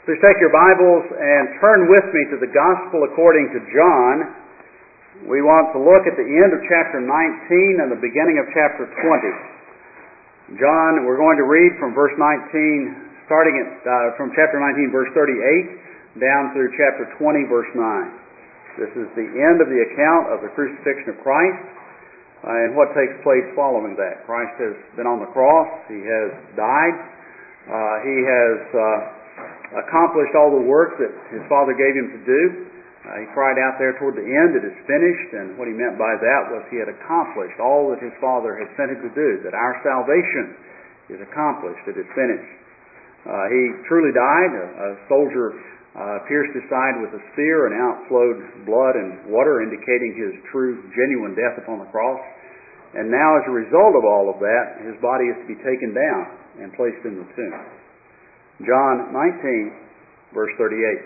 Please take your Bibles and turn with me to the Gospel according to John. We want to look at the end of chapter 19 and the beginning of chapter 20. John, we're going to read from verse 19, starting from chapter 19, verse 38, down through chapter 20, verse 9. This is the end of the account of the crucifixion of Christ and what takes place following that. Christ has been on the cross. He has died. He has accomplished all the work that his Father gave him to do. He cried out there toward the end, "It is finished," and what he meant by that was he had accomplished all that his Father had sent him to do, that our salvation is accomplished, it is finished. He truly died. A soldier pierced his side with a spear, and out flowed blood and water, indicating his true, genuine death upon the cross. And now, as a result of all of that, his body is to be taken down and placed in the tomb. John 19, verse 38.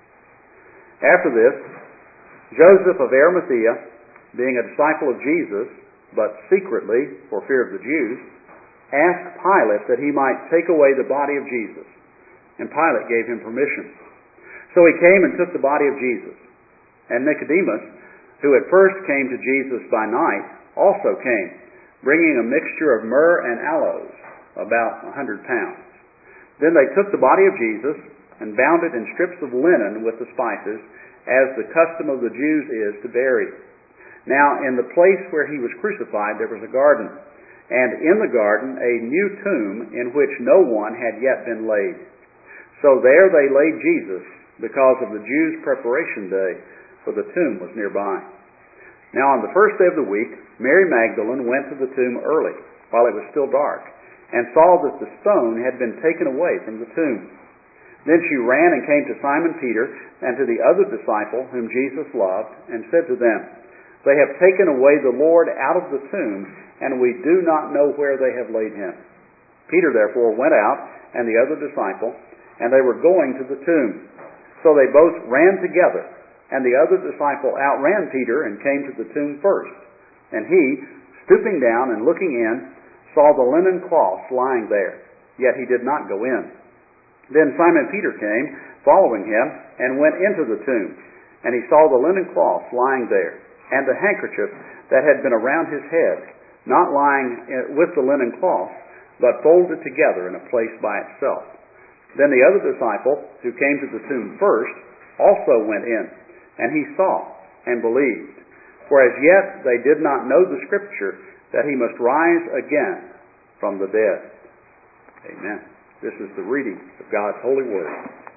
After this, Joseph of Arimathea, being a disciple of Jesus, but secretly, for fear of the Jews, asked Pilate that he might take away the body of Jesus. And Pilate gave him permission. So he came and took the body of Jesus. And Nicodemus, who at first came to Jesus by night, also came, bringing a mixture of myrrh and aloes, about 100 pounds. Then they took the body of Jesus and bound it in strips of linen with the spices, as the custom of the Jews is to bury. Now in the place where he was crucified there was a garden, and in the garden a new tomb in which no one had yet been laid. So there they laid Jesus, because of the Jews' preparation day, for the tomb was nearby. Now on the first day of the week, Mary Magdalene went to the tomb early, while it was still dark, and saw that the stone had been taken away from the tomb. Then she ran and came to Simon Peter and to the other disciple whom Jesus loved, and said to them, "They have taken away the Lord out of the tomb, and we do not know where they have laid him." Peter therefore went out, and the other disciple, and they were going to the tomb. So they both ran together, and the other disciple outran Peter and came to the tomb first. And he, stooping down and looking in, saw the linen cloths lying there, yet he did not go in. Then Simon Peter came, following him, and went into the tomb. And he saw the linen cloths lying there, and the handkerchief that had been around his head, not lying with the linen cloths, but folded together in a place by itself. Then the other disciple, who came to the tomb first, also went in, and he saw and believed. For as yet they did not know the Scripture, that he must rise again from the dead. Amen. This is the reading of God's holy word.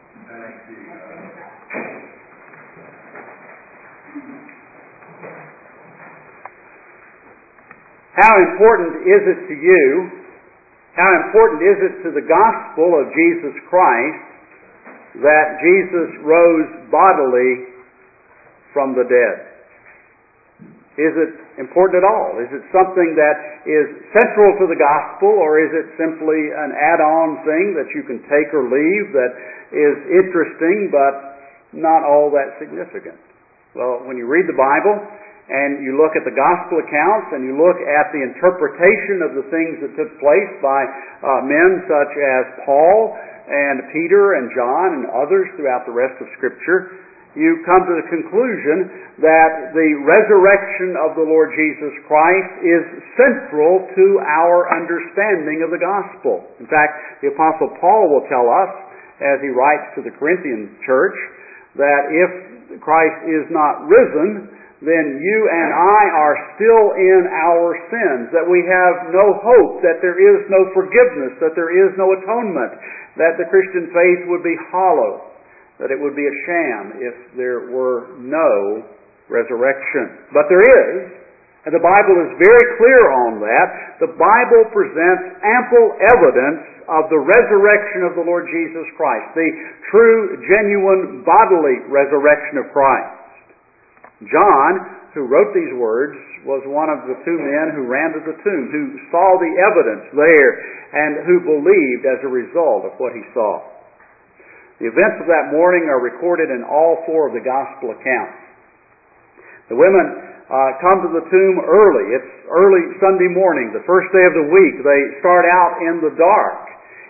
How important is it to you, how important is it to the gospel of Jesus Christ that Jesus rose bodily from the dead? Is it important at all? Is it something that is central to the gospel, or is it simply an add-on thing that you can take or leave that is interesting but not all that significant? Well, when you read the Bible and you look at the gospel accounts and you look at the interpretation of the things that took place by men such as Paul and Peter and John and others throughout the rest of Scripture, you come to the conclusion that the resurrection of the Lord Jesus Christ is central to our understanding of the gospel. In fact, the Apostle Paul will tell us, as he writes to the Corinthian church, that if Christ is not risen, then you and I are still in our sins, that we have no hope, that there is no forgiveness, that there is no atonement, that the Christian faith would be hollow, that it would be a sham if there were no resurrection. But there is, and the Bible is very clear on that. The Bible presents ample evidence of the resurrection of the Lord Jesus Christ, the true, genuine, bodily resurrection of Christ. John, who wrote these words, was one of the two men who ran to the tomb, who saw the evidence there, and who believed as a result of what he saw. The events of that morning are recorded in all four of the gospel accounts. The women come to the tomb early. It's early Sunday morning, the first day of the week. They start out in the dark.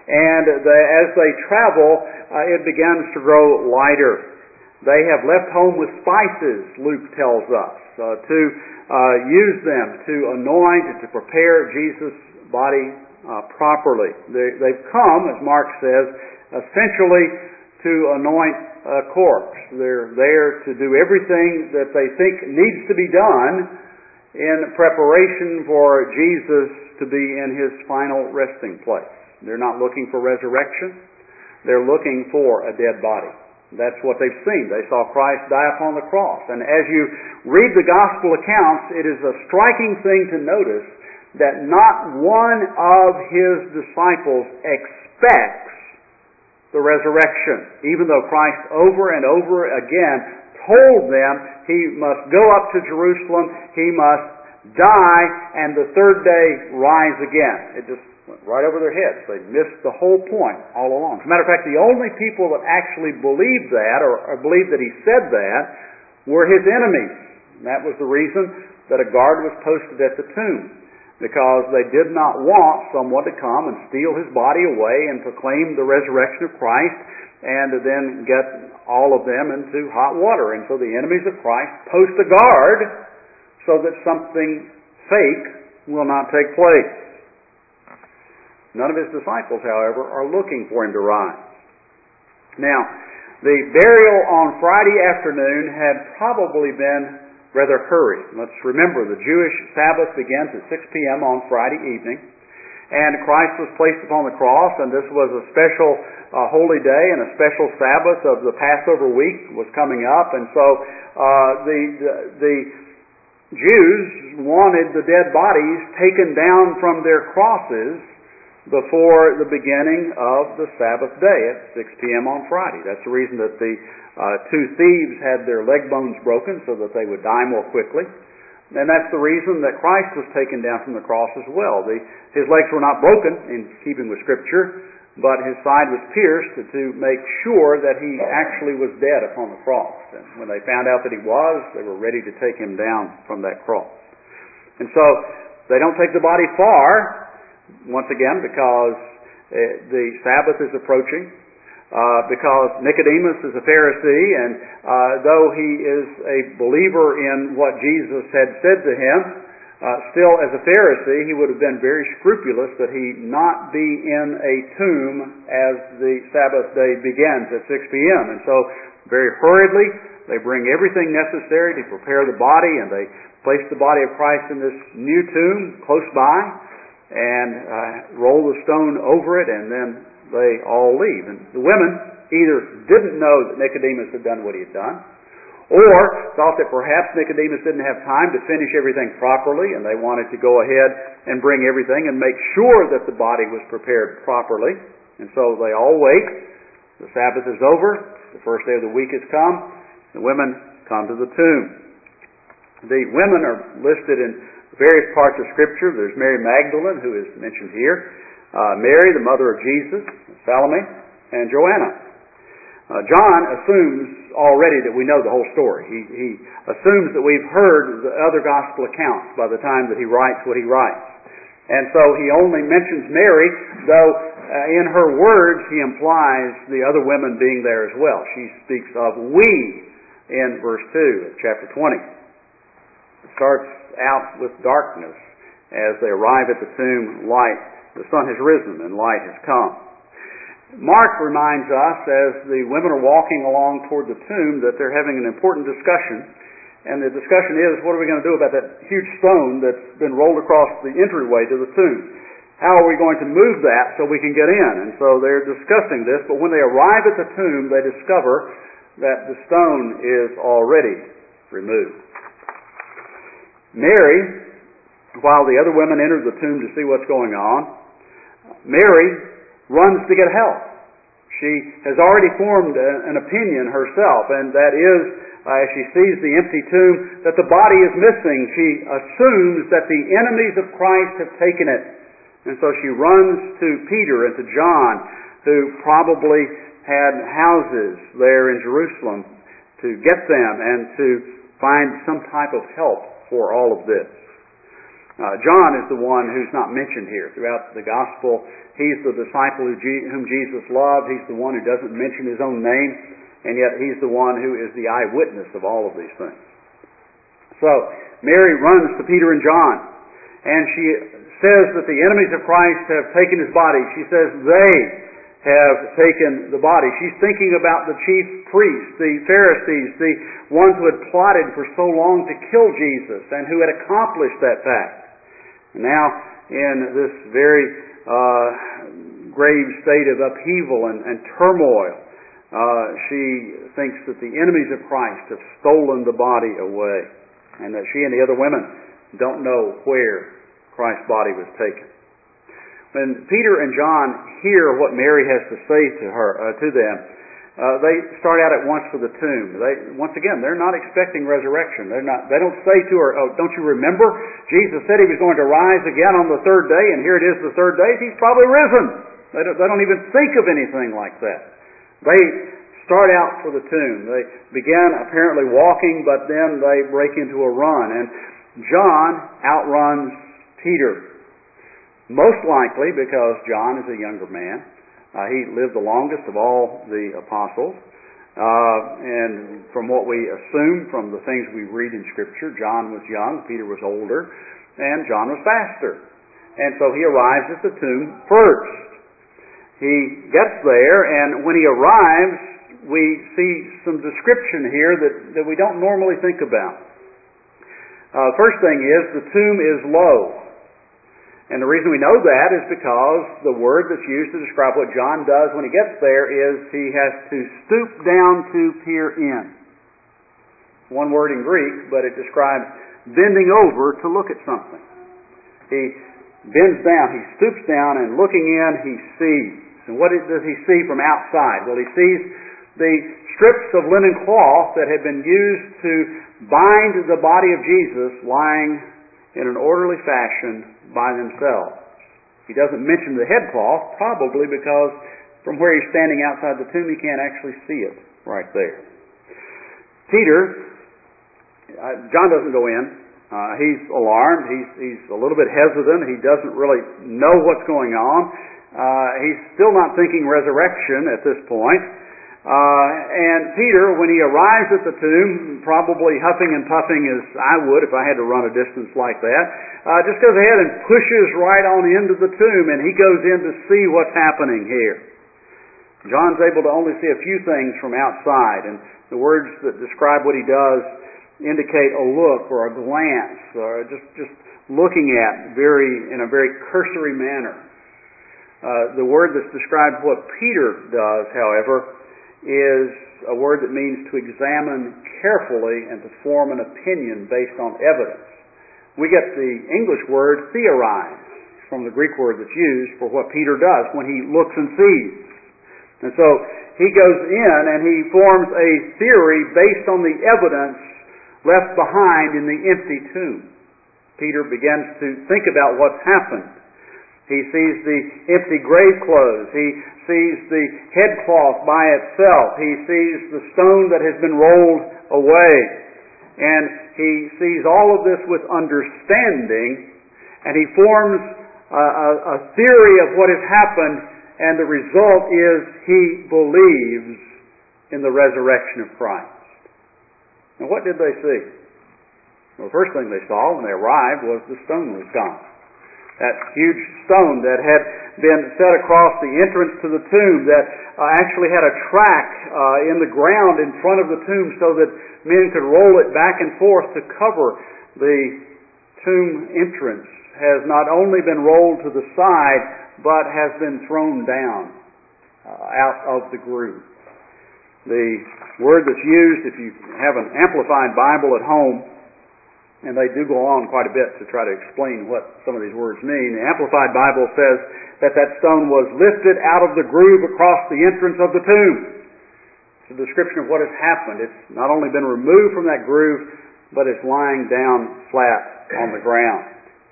And as they travel, it begins to grow lighter. They have left home with spices, Luke tells us, to use them to anoint and to prepare Jesus' body properly. They've come, as Mark says, essentially to anoint a corpse. They're there to do everything that they think needs to be done in preparation for Jesus to be in His final resting place. They're not looking for resurrection. They're looking for a dead body. That's what they've seen. They saw Christ die upon the cross. And as you read the gospel accounts, it is a striking thing to notice that not one of His disciples expects the resurrection, even though Christ over and over again told them He must go up to Jerusalem, He must die, and the third day rise again. It just went right over their heads. They missed the whole point all along. As a matter of fact, the only people that actually believed that, or believed that He said that, were His enemies. And that was the reason that a guard was posted at the tomb, because they did not want someone to come and steal His body away and proclaim the resurrection of Christ and to then get all of them into hot water. And so the enemies of Christ post a guard so that something fake will not take place. None of His disciples, however, are looking for Him to rise. Now, the burial on Friday afternoon had probably been rather hurried. Let's remember, the Jewish Sabbath begins at 6 p.m. on Friday evening, and Christ was placed upon the cross, and this was a special holy day and a special Sabbath of the Passover week was coming up, and so the Jews wanted the dead bodies taken down from their crosses before the beginning of the Sabbath day at 6 p.m. on Friday. That's the reason that the two thieves had their leg bones broken so that they would die more quickly. And that's the reason that Christ was taken down from the cross as well. His legs were not broken, in keeping with Scripture, but His side was pierced to make sure that He actually was dead upon the cross. And when they found out that He was, they were ready to take Him down from that cross. And so they don't take the body far, once again, because the Sabbath is approaching, because Nicodemus is a Pharisee, and though he is a believer in what Jesus had said to him, still as a Pharisee, he would have been very scrupulous that he not be in a tomb as the Sabbath day begins at 6 p.m. And so, very hurriedly, they bring everything necessary to prepare the body, and they place the body of Christ in this new tomb close by, and roll the stone over it, and then they all leave. And the women either didn't know that Nicodemus had done what he had done, or thought that perhaps Nicodemus didn't have time to finish everything properly, and they wanted to go ahead and bring everything and make sure that the body was prepared properly. And so they all wait. The Sabbath is over. The first day of the week has come. The women come to the tomb. The women are listed in various parts of Scripture. There's Mary Magdalene, who is mentioned here, Mary, the mother of Jesus, Salome, and Joanna. John assumes already that we know the whole story. He assumes that we've heard the other gospel accounts by the time that he writes what he writes. And so he only mentions Mary, though in her words he implies the other women being there as well. She speaks of we in verse 2 of chapter 20. It starts out with darkness. As they arrive at the tomb, light. The sun has risen and light has come. Mark reminds us, as the women are walking along toward the tomb, that they're having an important discussion. And the discussion is, what are we going to do about that huge stone that's been rolled across the entryway to the tomb? How are we going to move that so we can get in? And so they're discussing this, but when they arrive at the tomb, they discover that the stone is already removed. Mary, while the other women enter the tomb to see what's going on, Mary runs to get help. She has already formed an opinion herself, and that is, as she sees the empty tomb, that the body is missing. She assumes that the enemies of Christ have taken it. And so she runs to Peter and to John, who probably had houses there in Jerusalem, to get them and to find some type of help for all of this. John is the one who's not mentioned here throughout the gospel. He's the disciple whom Jesus loved. He's the one who doesn't mention his own name, and yet he's the one who is the eyewitness of all of these things. So, Mary runs to Peter and John, and she says that the enemies of Christ have taken his body. She says they have taken the body. She's thinking about the chief priests, the Pharisees, the ones who had plotted for so long to kill Jesus and who had accomplished that fact. And now, in this very grave state of upheaval and turmoil, she thinks that the enemies of Christ have stolen the body away, and that she and the other women don't know where Christ's body was taken. When Peter and John hear what Mary has to say to them, they start out at once for the tomb. Once again, they're not expecting resurrection. They don't say to her, "Oh, don't you remember? Jesus said he was going to rise again on the third day, and here it is the third day. He's probably risen." They don't even think of anything like that. They start out for the tomb. They begin apparently walking, but then they break into a run. And John outruns Peter. Most likely because John is a younger man. He lived the longest of all the apostles. And from what we assume from the things we read in Scripture, John was young, Peter was older, and John was faster. And so he arrives at the tomb first. He gets there, and when he arrives, we see some description here that we don't normally think about. First thing is, the tomb is low. And the reason we know that is because the word that's used to describe what John does when he gets there is he has to stoop down to peer in. One word in Greek, but it describes bending over to look at something. He bends down, he stoops down, and looking in, he sees. And what does he see from outside? Well, he sees the strips of linen cloth that had been used to bind the body of Jesus lying in an orderly fashion by themselves. He doesn't mention the headcloth, probably because from where he's standing outside the tomb, he can't actually see it right there. Peter, John doesn't go in. He's alarmed. He's a little bit hesitant. He doesn't really know what's going on. He's still not thinking resurrection at this point. And Peter, when he arrives at the tomb, probably huffing and puffing as I would if I had to run a distance like that, just goes ahead and pushes right on into the tomb, and he goes in to see what's happening here. John's able to only see a few things from outside, and the words that describe what he does indicate a look or a glance, or just looking at in a very cursory manner. The word that's described what Peter does, however, is a word that means to examine carefully and to form an opinion based on evidence. We get the English word theorize from the Greek word that's used for what Peter does when he looks and sees. And so he goes in and he forms a theory based on the evidence left behind in the empty tomb. Peter begins to think about what's happened. He sees the empty grave clothes. He sees the headcloth by itself. He sees the stone that has been rolled away. And he sees all of this with understanding, and he forms a theory of what has happened, and the result is he believes in the resurrection of Christ. Now, what did they see? Well, the first thing they saw when they arrived was the stone was gone. That huge stone that had been set across the entrance to the tomb that actually had a track in the ground in front of the tomb so that men could roll it back and forth to cover the tomb entrance has not only been rolled to the side but has been thrown down out of the groove. The word that's used, if you have an Amplified Bible at home, and they do go on quite a bit to try to explain what some of these words mean. The Amplified Bible says that stone was lifted out of the groove across the entrance of the tomb. It's a description of what has happened. It's not only been removed from that groove, but it's lying down flat on the ground.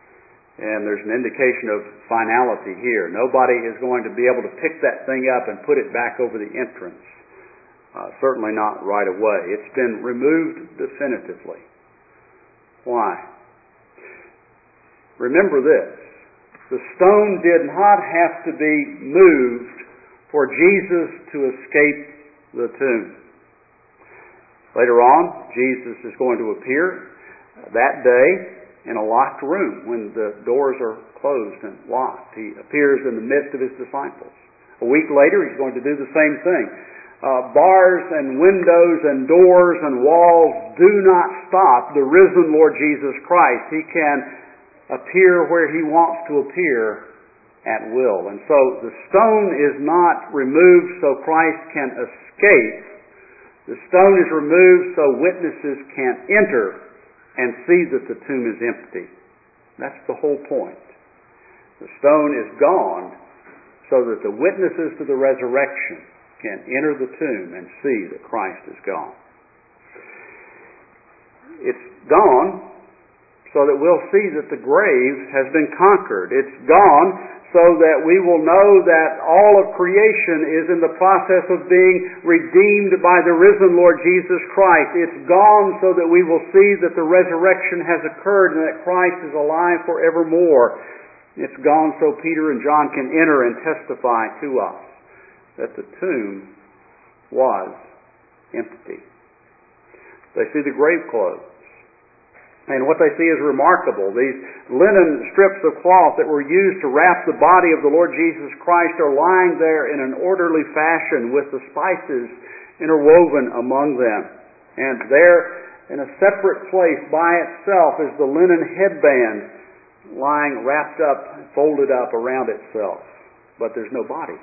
And there's an indication of finality here. Nobody is going to be able to pick that thing up and put it back over the entrance. Certainly not right away. It's been removed definitively. Why? remember this. The stone did not have to be moved for Jesus to escape the tomb. Later on, Jesus is going to appear that day in a locked room when the doors are closed and locked. He appears in the midst of his disciples. A week later, he's going to do the same thing. Bars and windows and doors and walls do not stop the risen Lord Jesus Christ. He can appear where He wants to appear at will. And so the stone is not removed so Christ can escape. The stone is removed so witnesses can enter and see that the tomb is empty. That's the whole point. The stone is gone so that the witnesses to the resurrection can enter the tomb and see that Christ is gone. It's gone so that we'll see that the grave has been conquered. It's gone so that we will know that all of creation is in the process of being redeemed by the risen Lord Jesus Christ. It's gone so that we will see that the resurrection has occurred and that Christ is alive forevermore. It's gone so Peter and John can enter and testify to us that the tomb was empty. They see the grave clothes. And what they see is remarkable. These linen strips of cloth that were used to wrap the body of the Lord Jesus Christ are lying there in an orderly fashion with the spices interwoven among them. And there, in a separate place by itself, is the linen headband lying wrapped up, folded up around itself. But there's no body.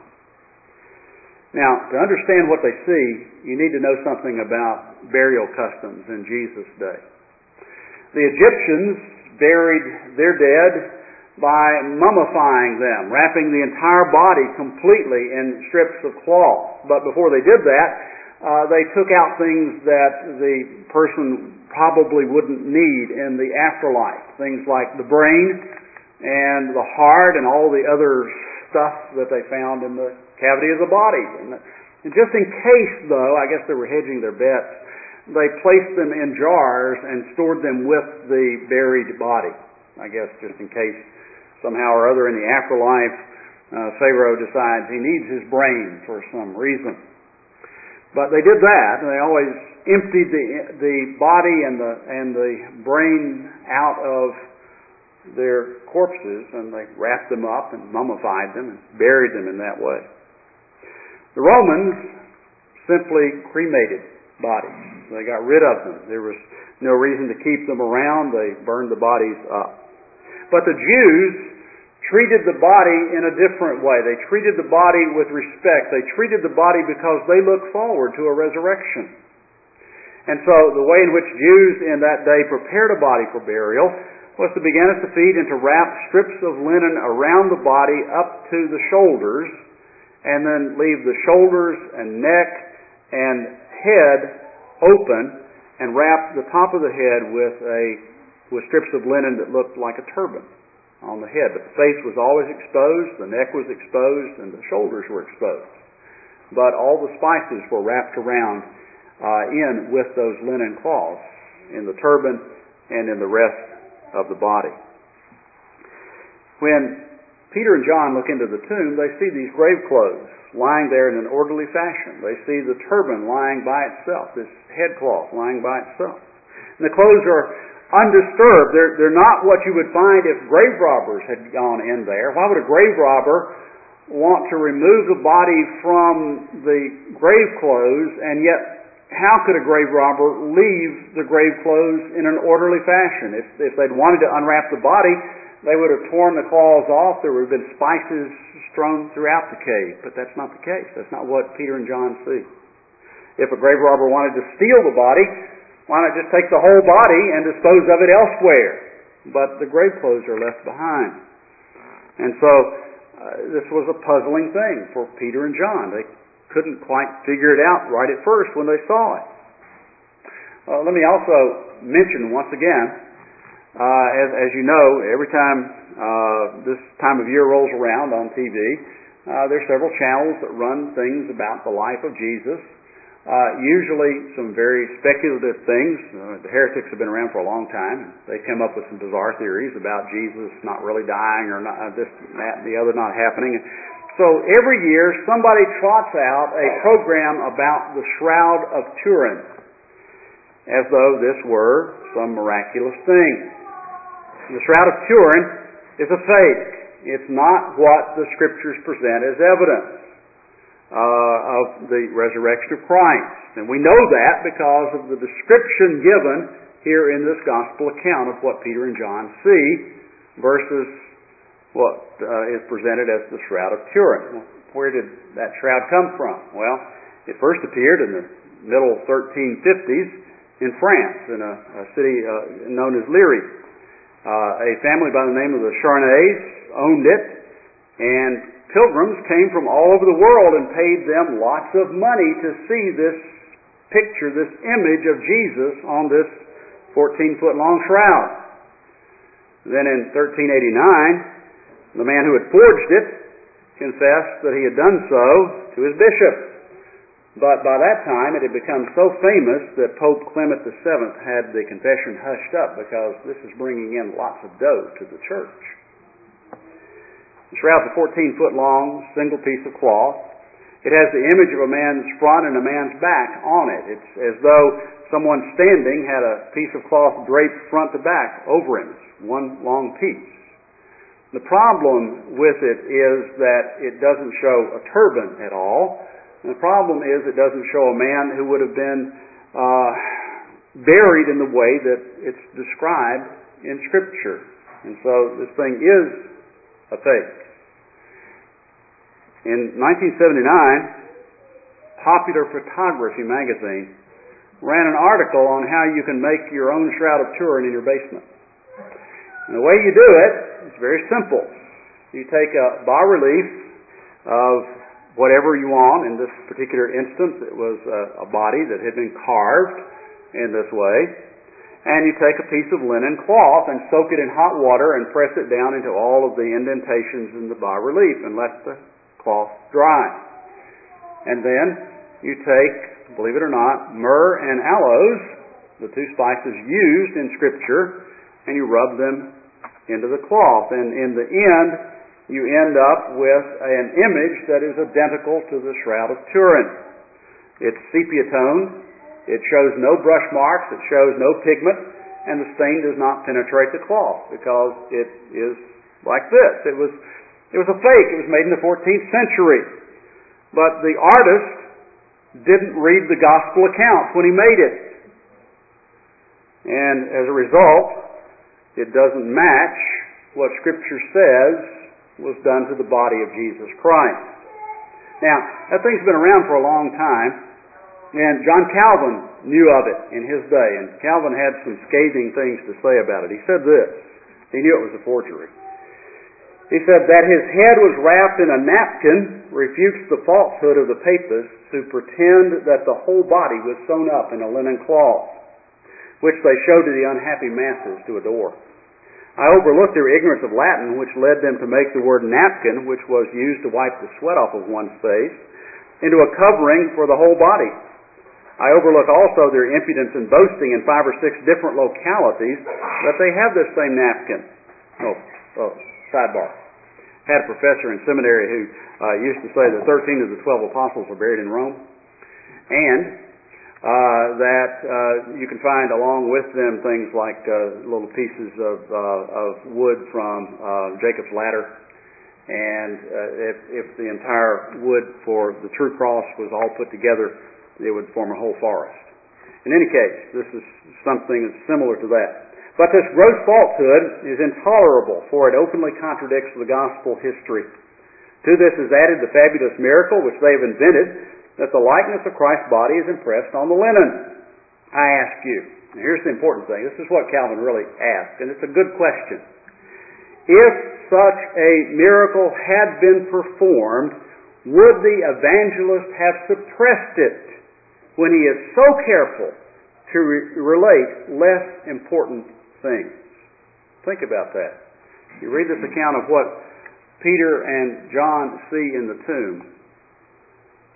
Now, to understand what they see, you need to know something about burial customs in Jesus' day. The Egyptians buried their dead by mummifying them, wrapping the entire body completely in strips of cloth. But before they did that, they took out things that the person probably wouldn't need in the afterlife. Things like the brain and the heart and all the other stuff that they found in the cavity of the body. And just in case, though, I guess they were hedging their bets, they placed them in jars and stored them with the buried body. I guess just in case somehow or other in the afterlife, Pharaoh decides he needs his brain for some reason. But they did that, and they always emptied the body and the brain out of their corpses, and they wrapped them up and mummified them and buried them in that way. The Romans simply cremated bodies. They got rid of them. There was no reason to keep them around. They burned the bodies up. But the Jews treated the body in a different way. They treated the body with respect. They treated the body because they looked forward to a resurrection. And so the way in which Jews in that day prepared a body for burial was to begin at the feet and to wrap strips of linen around the body up to the shoulders, and then leave the shoulders and neck and head open and wrap the top of the head with strips of linen that looked like a turban on the head. But the face was always exposed, the neck was exposed, and the shoulders were exposed. But all the spices were wrapped around in with those linen cloths in the turban and in the rest of the body. When Peter and John look into the tomb, they see these grave clothes lying there in an orderly fashion. They see the turban lying by itself, this headcloth lying by itself. And the clothes are undisturbed. They're not what you would find if grave robbers had gone in there. Why would a grave robber want to remove the body from the grave clothes, and yet how could a grave robber leave the grave clothes in an orderly fashion? If they'd wanted to unwrap the body, they would have torn the cloths off. There would have been spices strewn throughout the cave. But that's not the case. That's not what Peter and John see. If a grave robber wanted to steal the body, why not just take the whole body and dispose of it elsewhere? But the grave clothes are left behind. And so this was a puzzling thing for Peter and John. They couldn't quite figure it out right at first when they saw it. Let me also mention once again, as you know, every time this time of year rolls around on TV, there's several channels that run things about the life of Jesus. Usually some very speculative things. The heretics have been around for a long time. They come up with some bizarre theories about Jesus not really dying or not, this, that, and the other not happening. So every year somebody trots out a program about the Shroud of Turin, as though this were some miraculous thing. The Shroud of Turin is a fake. It's not what the Scriptures present as evidence of the resurrection of Christ. And we know that because of the description given here in this Gospel account of what Peter and John see versus what is presented as the Shroud of Turin. Where did that shroud come from? Well, it first appeared in the middle 1350s in France, in a city known as Liry. A family by the name of the Charnays owned it, and pilgrims came from all over the world and paid them lots of money to see this picture, this image of Jesus on this 14-foot long shroud. Then in 1389, the man who had forged it confessed that he had done so to his bishop. But by that time it had become so famous that Pope Clement VII had the confession hushed up because this is bringing in lots of dough to the church. The shroud's a 14-foot long, single piece of cloth. It has the image of a man's front and a man's back on it. It's as though someone standing had a piece of cloth draped front to back over him. It's one long piece. The problem with it is that it doesn't show a turban at all. And the problem is it doesn't show a man who would have been buried in the way that it's described in Scripture. And so this thing is a fake. In 1979, Popular Photography magazine ran an article on how you can make your own Shroud of Turin in your basement. And the way you do it is very simple. You take a bas-relief of whatever you want. In this particular instance, it was a body that had been carved in this way. And you take a piece of linen cloth and soak it in hot water and press it down into all of the indentations in the bas-relief and let the cloth dry. And then you take, believe it or not, myrrh and aloes, the two spices used in Scripture, and you rub them into the cloth. And in the end, you end up with an image that is identical to the Shroud of Turin. It's sepia-toned. It shows no brush marks. It shows no pigment. And the stain does not penetrate the cloth because it is like this. It was a fake. It was made in the 14th century. But the artist didn't read the gospel accounts when he made it. And as a result, it doesn't match what Scripture says was done to the body of Jesus Christ. Now, that thing's been around for a long time, and John Calvin knew of it in his day, and Calvin had some scathing things to say about it. He said this. He knew it was a forgery. He said that his head was wrapped in a napkin refutes the falsehood of the papists who pretend that the whole body was sewn up in a linen cloth, which they show to the unhappy masses to adore. I overlooked their ignorance of Latin, which led them to make the word napkin, which was used to wipe the sweat off of one's face, into a covering for the whole body. I overlook also their impudence in boasting in 5 or 6 different localities that they have this same napkin. Sidebar. I had a professor in seminary who used to say that 13 of the 12 apostles were buried in Rome, and that you can find along with them things like little pieces of wood from Jacob's ladder, and if the entire wood for the true cross was all put together, it would form a whole forest. In any case, this is something that's similar to that. But this gross falsehood is intolerable, for it openly contradicts the gospel history. To this is added the fabulous miracle which they have invented, that the likeness of Christ's body is impressed on the linen. I ask you, and here's the important thing, this is what Calvin really asked, and it's a good question. If such a miracle had been performed, would the evangelist have suppressed it when he is so careful to relate less important things? Think about that. You read this account of what Peter and John see in the tomb.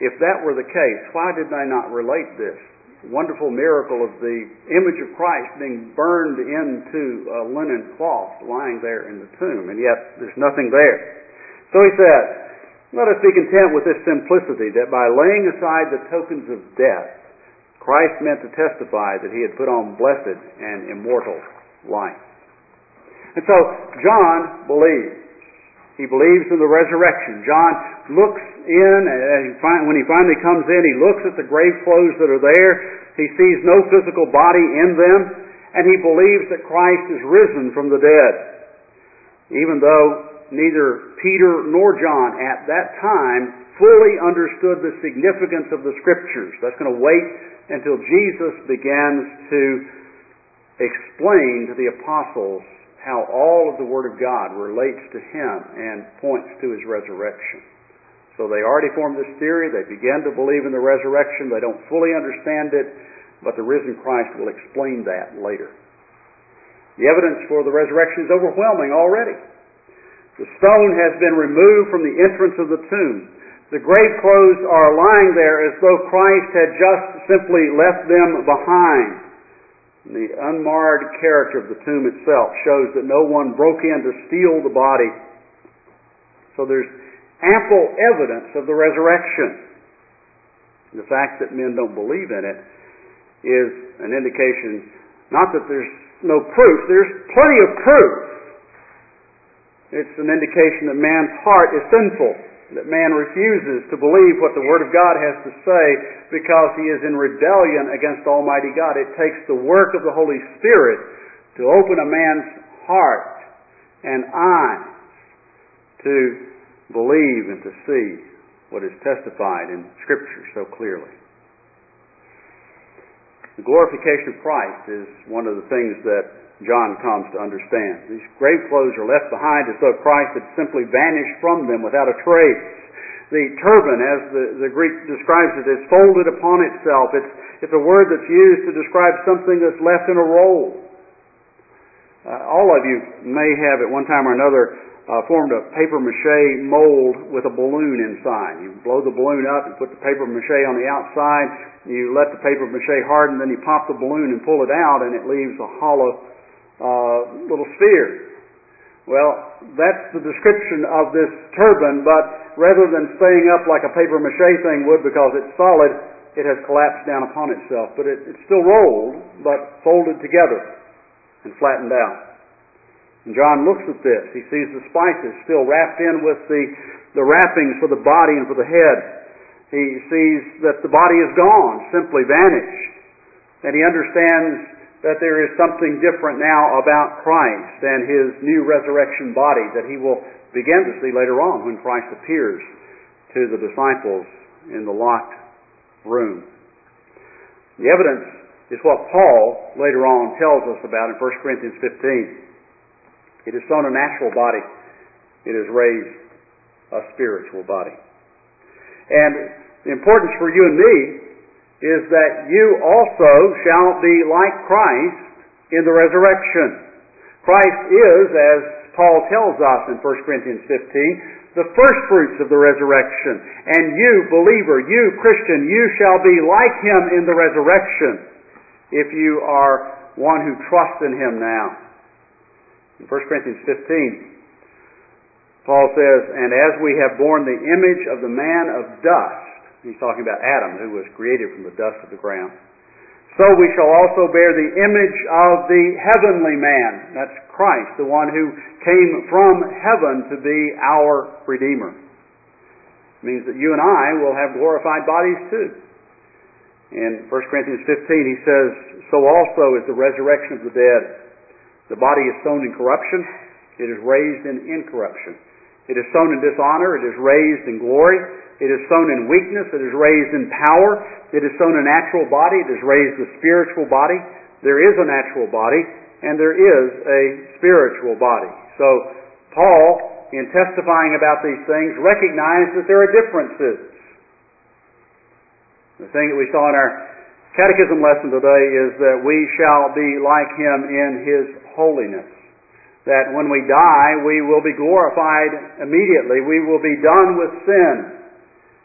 if that were the case, why did they not relate this wonderful miracle of the image of Christ being burned into a linen cloth lying there in the tomb, and yet there's nothing there? So he says, let us be content with this simplicity, that by laying aside the tokens of death, Christ meant to testify that he had put on blessed and immortal life. And so John believes. He believes in the resurrection. John looks in, and when he finally comes in, he looks at the grave clothes that are there. He sees no physical body in them, and he believes that Christ is risen from the dead. Even though neither Peter nor John at that time fully understood the significance of the Scriptures. That's going to wait until Jesus begins to explain to the apostles how all of the Word of God relates to Him and points to His resurrection. So they already formed this theory. They begin to believe in the resurrection. They don't fully understand it, but the risen Christ will explain that later. The evidence for the resurrection is overwhelming already. The stone has been removed from the entrance of the tomb. The grave clothes are lying there as though Christ had just simply left them behind. The unmarred character of the tomb itself shows that no one broke in to steal the body. So there's ample evidence of the resurrection. The fact that men don't believe in it is an indication, not that there's no proof, there's plenty of proof. It's an indication that man's heart is sinful, that man refuses to believe what the Word of God has to say because he is in rebellion against Almighty God. It takes the work of the Holy Spirit to open a man's heart and eyes to believe and to see what is testified in Scripture so clearly. The glorification of Christ is one of the things that John comes to understand. These grave clothes are left behind as though Christ had simply vanished from them without a trace. The turban, as the Greek describes it, is folded upon itself. It's a word that's used to describe something that's left in a roll. All of you may have at one time or another formed a paper mache mold with a balloon inside. You blow the balloon up and put the paper mache on the outside. You let the paper mache harden, then you pop the balloon and pull it out, and it leaves a hollow little sphere. Well, that's the description of this turban, but rather than staying up like a paper mache thing would because it's solid, it has collapsed down upon itself. But it's still rolled, but folded together and flattened out. And John looks at this. He sees the spices still wrapped in with the wrappings for the body and for the head. He sees that the body is gone, simply vanished. And he understands that there is something different now about Christ and His new resurrection body that he will begin to see later on when Christ appears to the disciples in the locked room. The evidence is what Paul later on tells us about in 1 Corinthians 15. It is sown a natural body. It is raised a spiritual body. And the importance for you and me is that you also shall be like Christ in the resurrection. Christ is, as Paul tells us in 1 Corinthians 15, the first fruits of the resurrection. And you, believer, you, Christian, you shall be like Him in the resurrection if you are one who trusts in Him now. In 1 Corinthians 15, Paul says, and as we have borne the image of the man of dust, he's talking about Adam, who was created from the dust of the ground, so we shall also bear the image of the heavenly man. That's Christ, the one who came from heaven to be our Redeemer. It means that you and I will have glorified bodies too. In 1 Corinthians 15 he says, so also is the resurrection of the dead. The body is sown in corruption, it is raised in incorruption. It is sown in dishonor, it is raised in glory. It is sown in weakness, it is raised in power. It is sown a natural body, it is raised a spiritual body. There is a natural body, and there is a spiritual body. So, Paul, in testifying about these things, recognized that there are differences. The thing that we saw in our catechism lesson today is that we shall be like Him in His holiness. That when we die, we will be glorified immediately. We will be done with sin.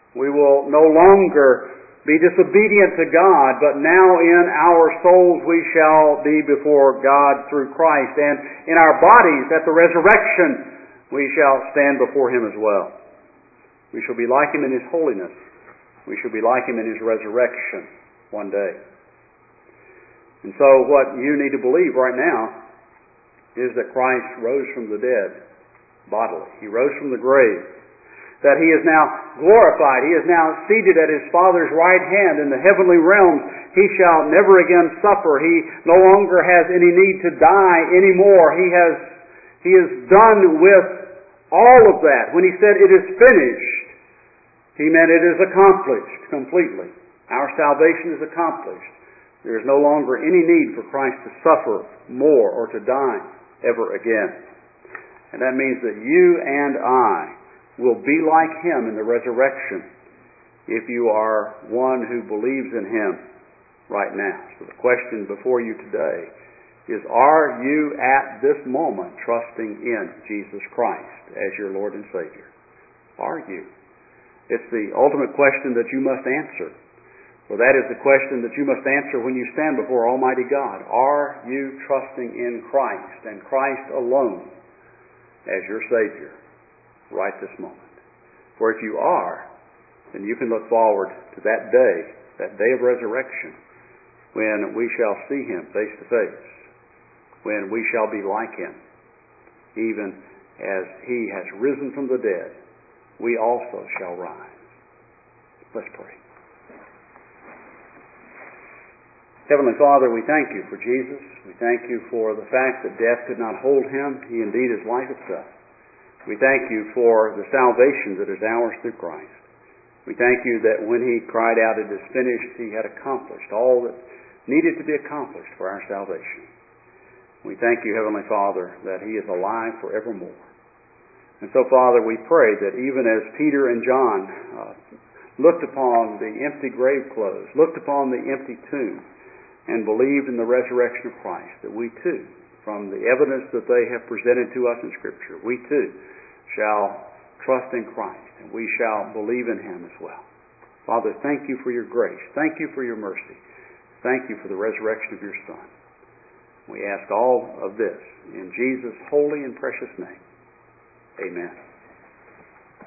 We will no longer be disobedient to God, but now in our souls we shall be before God through Christ. And in our bodies, at the resurrection, we shall stand before Him as well. We shall be like Him in His holiness. We shall be like Him in His resurrection one day. And so what you need to believe right now is that Christ rose from the dead bodily. He rose from the grave. That He is now glorified. He is now seated at His Father's right hand in the heavenly realms. He shall never again suffer. He no longer has any need to die anymore. He is done with all of that. When He said, "It is finished," He meant it is accomplished completely. Our salvation is accomplished. There is no longer any need for Christ to suffer more or to die ever again. And that means that you and I will be like Him in the resurrection if you are one who believes in Him right now. So the question before you today is, are you at this moment trusting in Jesus Christ as your Lord and Savior? Are you? It's the ultimate question that you must answer. Well, that is the question that you must answer when you stand before Almighty God. Are you trusting in Christ and Christ alone as your Savior right this moment? For if you are, then you can look forward to that day of resurrection, when we shall see Him face to face, when we shall be like Him, even as He has risen from the dead, we also shall rise. Let's pray. Heavenly Father, we thank You for Jesus. We thank You for the fact that death could not hold Him. He indeed is life itself. We thank You for the salvation that is ours through Christ. We thank You that when He cried out, "It is finished," He had accomplished all that needed to be accomplished for our salvation. We thank You, Heavenly Father, that He is alive forevermore. And so, Father, we pray that even as Peter and John looked upon the empty grave clothes, looked upon the empty tomb, and believed in the resurrection of Christ, that we too, from the evidence that they have presented to us in Scripture, we too shall trust in Christ, and we shall believe in Him as well. Father, thank You for Your grace. Thank You for Your mercy. Thank You for the resurrection of Your Son. We ask all of this in Jesus' holy and precious name. Amen.